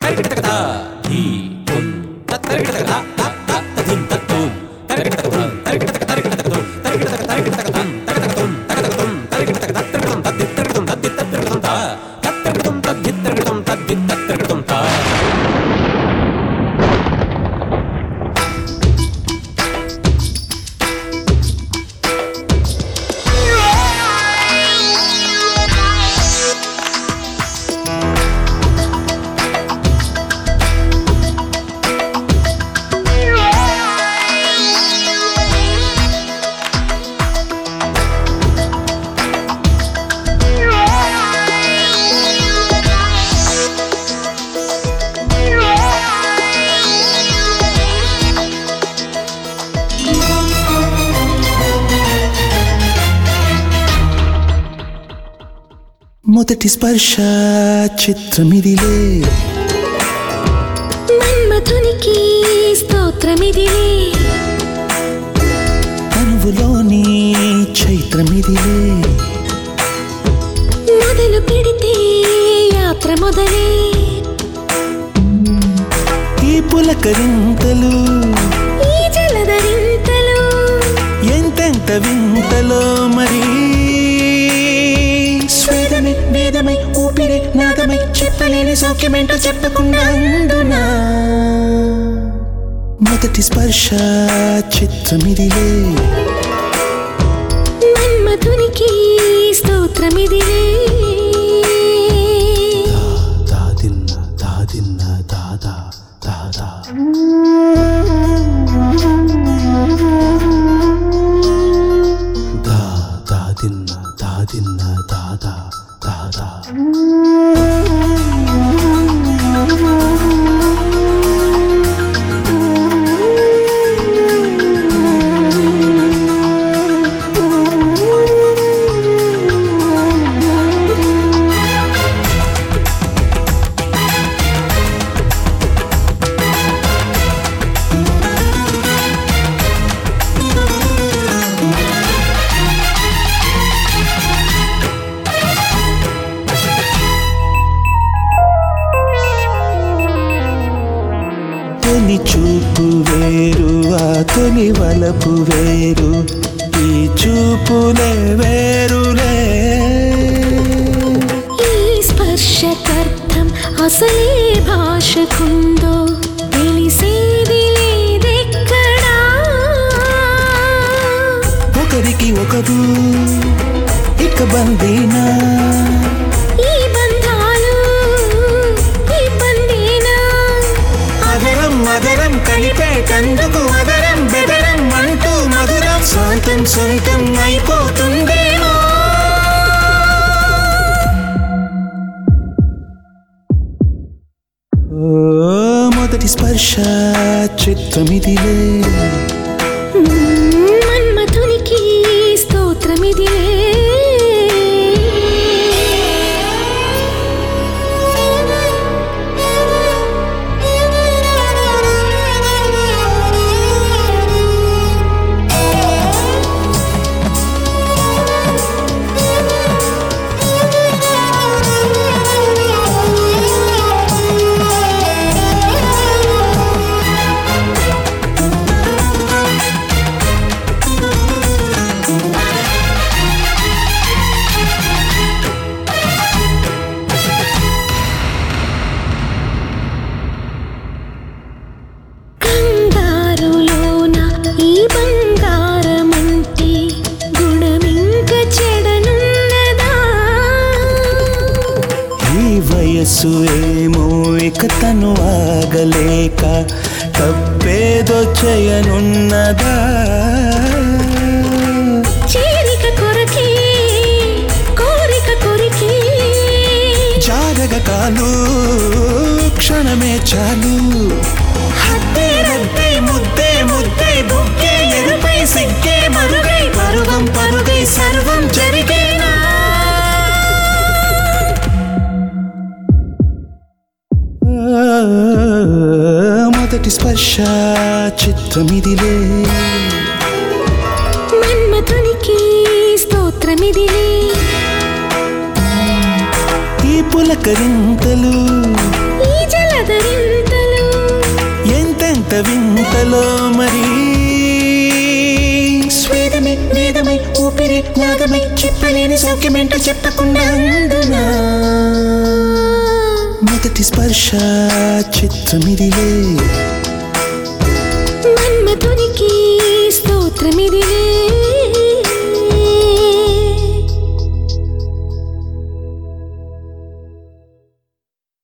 మొదటి స్పర్శ చిత్రమిదిలే మన్మథునికి స్తోత్రమిదిలే అనువులోని చైత్రమిదిలే మొదలు పెడితే యాత్ర మొదలే ఈ పులకరింతలు ఈ జలధరింతలు ఎంతెంత వింతలో మరి స్వేదమై వేదమై ఊపిరి నాదమై చెప్పలేని సౌఖ్యమేంటో చెప్పకుండా అందునా మొదటి స్పర్శ చిత్రమిదిలే మన్మథునికి స్తోత్రమిదిలే దాదిన్న దాదిన్న దాదా దాదా దాదిన్న దాదిన్న దాదా దాదా తొలి చూపు వేరు ఆ తొలి వలపు వేరు ఈ చూపులే వేరులే ఈ స్పర్శకర్థం అసలే భాషకుందో తెలిసేది లేదెక్కడా ఒకరికి ఒకరు ఇక బందీనా ఈ బంధాలు ఈ బందీనా అదరం అదరం కలిపేటందుకు అదరం బెదరం అంటూ మధురం సొంతం సొంతం అయిపోతుందేమో మొదటి స్పర్శ చిత్రమిదిలే మన్మథునికి స్తోత్రమిదిలే వయస్సు ఏమో ఇక తను ఆగలేక తప్పేదో చేయనున్నదా చేరిక కొరకే కోరిక కొరికే జారగ కాలు క్షణమే చాలు హద్దే రద్దే ముద్దే ముద్దే బుక్కే ఎరుపై సిగ్గే మరుగై పరుగం పరుగై సర్వం జరిగేనా మొదటి స్పర్శ చిత్రమిదిలే మన్మథునికి స్తోత్రమిదిలే ఈ పులకరింతలు ఈ జలధరింతలు కలలో మరి స్వేదమే వేదమై ఊపిరి నాగమై చెప్పలేని సౌఖ్యమేంటో చెప్పకుండా అందునా మొదటి స్పర్శ చిత్రమిదిలే మన్మథునికి స్తోత్రమిదిలే